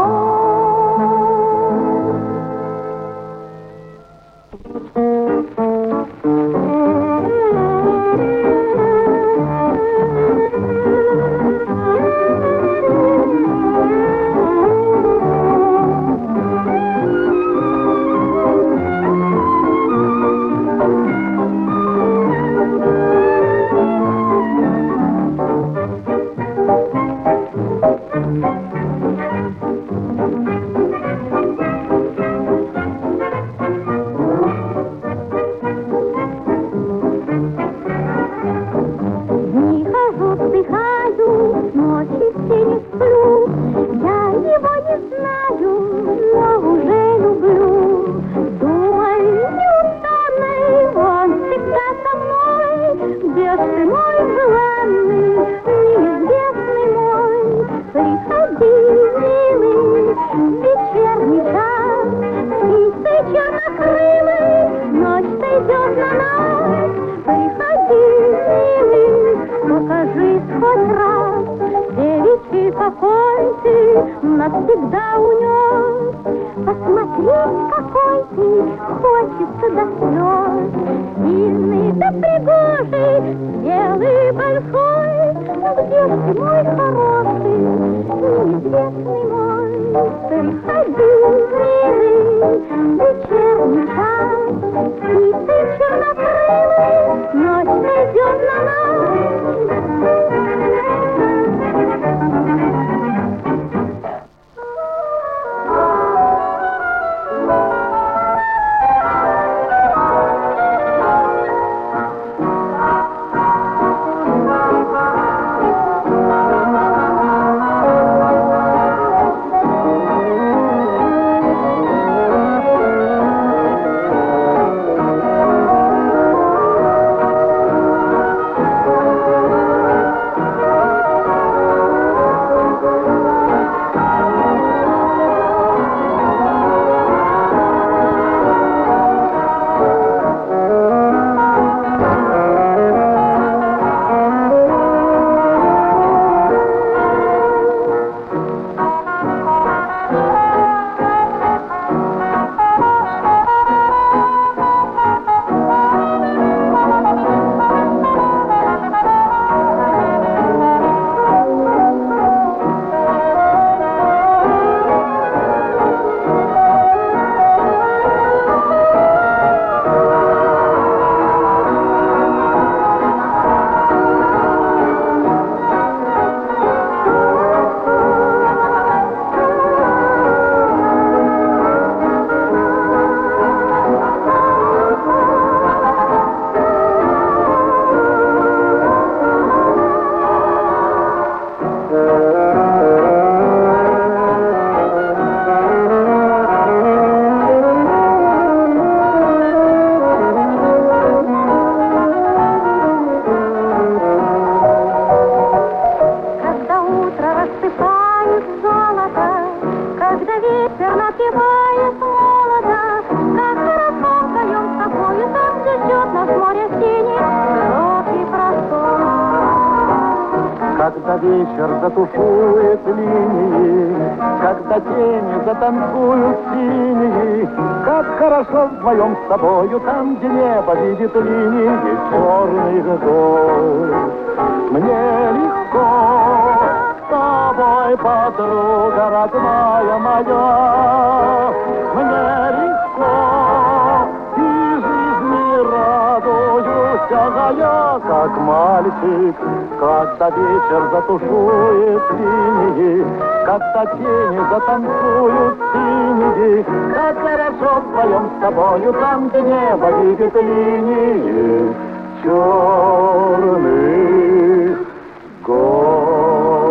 Навсегда унес. Посмотреть, какой ты, хочется до слез. Сильный да пригожий, белый большой. Где ж ты, мой хороший, неизвестный мой? Приходи, милый, вечерний час. Птицы чернокрылые, ночь найдет на нас. когда вечер затушует линии, когда тени затанцуют синие, как хорошо вдвоем с тобою, там, где небо видит линии черных гор. Мне легко с тобой, подруга родная моя, мне легко, и жизни радуюсь, а я, как мальчик, когда вечер затушует линии, когда тени затанцуют синие, как хорошо вдвоем с тобою, там, где небо видит линии черных гор.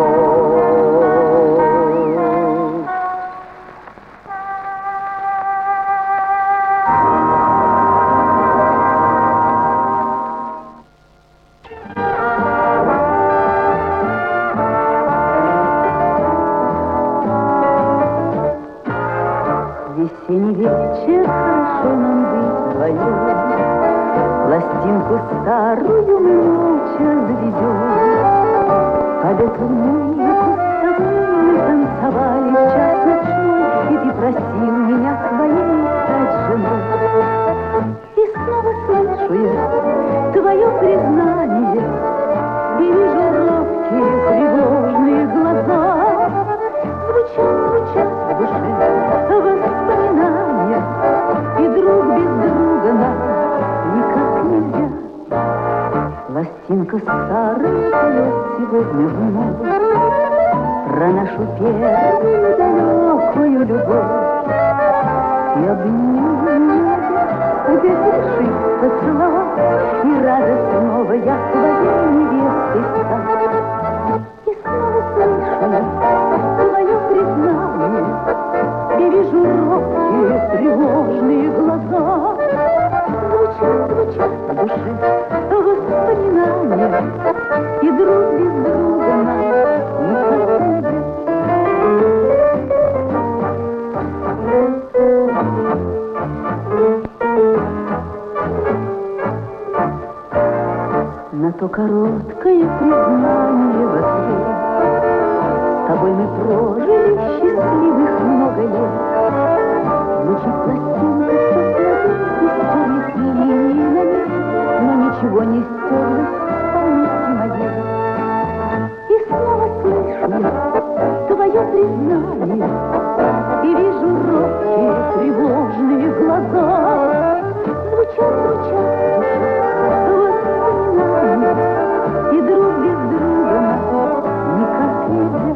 Весенний вечер, хорошо нам быть вдвоем, пластинку старую мы молча заведем. Под эту музыку с тобой мы танцевали в час ночной, и ты просил меня своей стать женой. И снова слышу я твое признание, и вижу робкие тревожные глаза. Звучат, звучат в душе воспоминания, и друг без друга нам никак нельзя. Пластинка старая поет сегодня вновь про нашу первую далекую любовь. И обними меня, опять решив поцеловать, и рада снова я твоей невестой стать. И снова слышу я твое признание, и вижу робкие тревожные глаза. Звучат, звучат в душе воспоминания, и друг без друга нам никак нельзя. На то короткое признание в ответ с тобой мы прожили счастливых много лет. Звучит пластинка, все истории линии на ней, но ничего не стерлось в памяти моей. И снова слышу я твое признание, и вижу робкие тревожные глаза. Звучат, звучат в душе воспоминания, и друг без друга нам никак нельзя.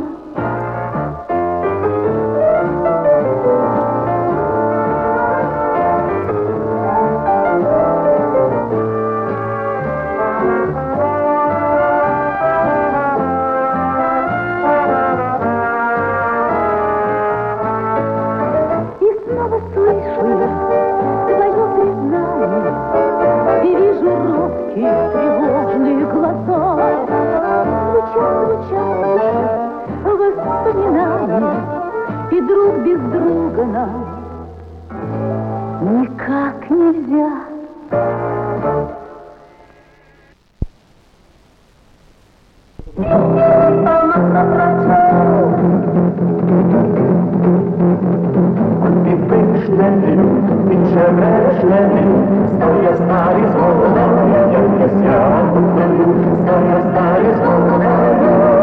И друг без друга нам никак нельзя. І вишнею, і черешнею, стоя старі з волною, як я святою, стоя старі з волною.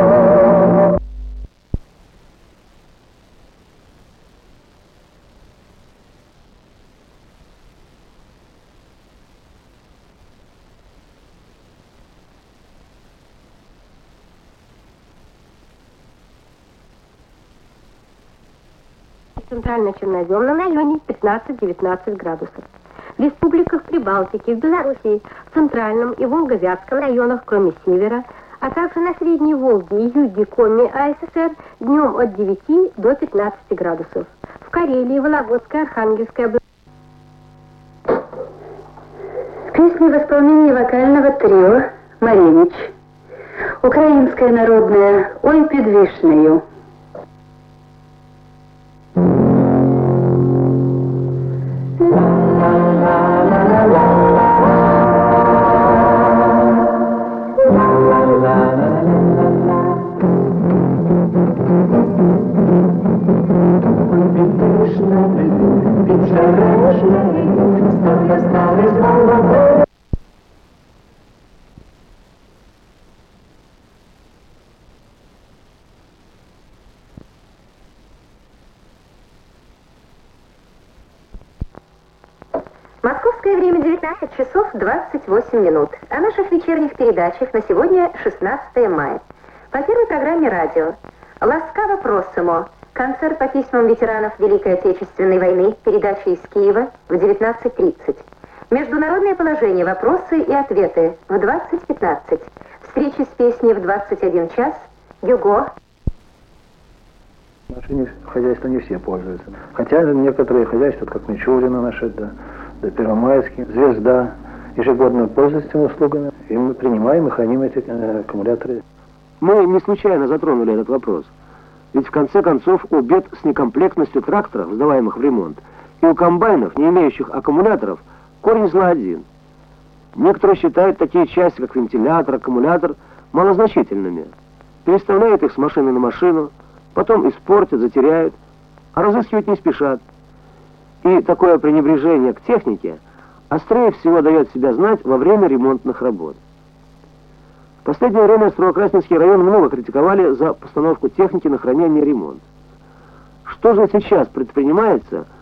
В центрально-черноземном районе пятнадцать-девятнадцать градусов. В республиках Прибалтики, в Белоруссии, в Центральном и Волго-Вятском районах, кроме севера, а также на Средней Волге и юге Коми АССР днем от девяти до пятнадцати градусов. В Карелии, Вологодской, Архангельской области. Песни в исполнении вокального трио «Маринич». Украинская народная «Ой, під вишнею». La la la la la Московское время девятнадцать часов двадцать восемь минут. О наших вечерних передачах на сегодня шестнадцатое мая. По первой программе радио «Ласкаво просимо». Концерт по письмам ветеранов Великой Отечественной войны. Передача из Киева в девятнадцать тридцать. Международное положение. Вопросы и ответы в двадцать пятнадцать. Встречи с песней в двадцать один час. Юго. Наши хозяйства не все пользуются. Хотя некоторые хозяйства, как Мичурина наши, да, да Первомайский, Звезда, ежегодно пользуются этими услугами. И мы принимаем и храним эти э, аккумуляторы. Мы не случайно затронули этот вопрос. Ведь в конце концов у бед с некомплектностью тракторов, сдаваемых в ремонт, и у комбайнов, не имеющих аккумуляторов, корень зла один. Некоторые считают такие части, как вентилятор, аккумулятор, малозначительными. Переставляют их с машины на машину, потом испортят, затеряют, а разыскивать не спешат. И такое пренебрежение к технике острее всего дает себя знать во время ремонтных работ. В последнее время Старокрасненский район много критиковали за постановку техники на хранение и ремонт. Что же сейчас предпринимается,